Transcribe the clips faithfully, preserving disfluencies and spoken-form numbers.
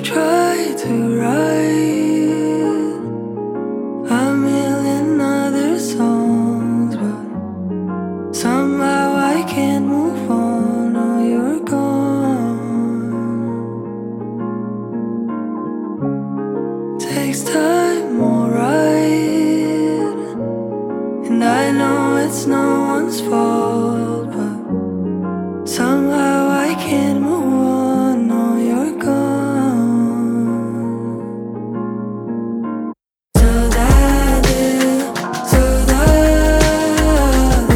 I've tried to write a million other songs, but somehow I can't move on. Oh, you're gone. Takes time, alright, and I know it's no one's fault, but somehow I can't move on. No, you're gone. Saudade, saudade.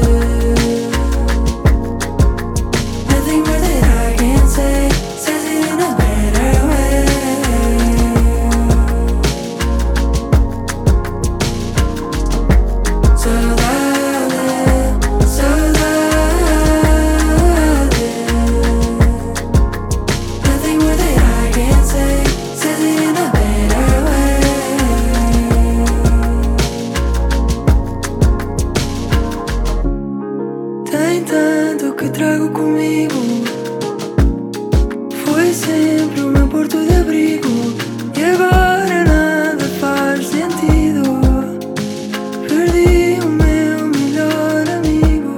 Nothing more that I can say says it in a better way. Saudade, saudade. Nothing more that I can say says it in a better way. Tem tanto que trago comigo, foi sempre o meu porto de abrigo, e agora nada faz sentido. Perdi o meu melhor amigo,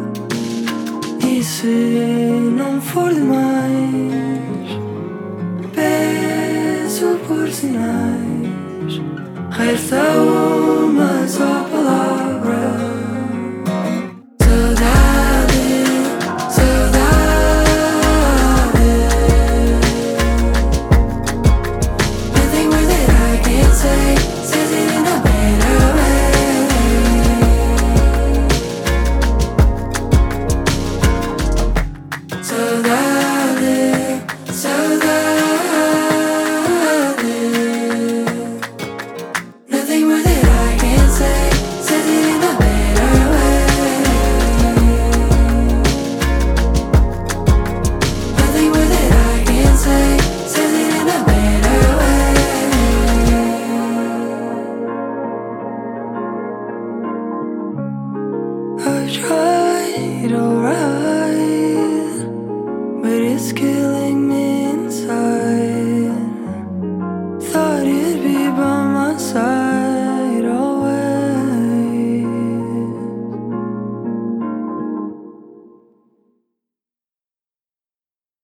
e se não for demais, peço por sinais. Resta uma só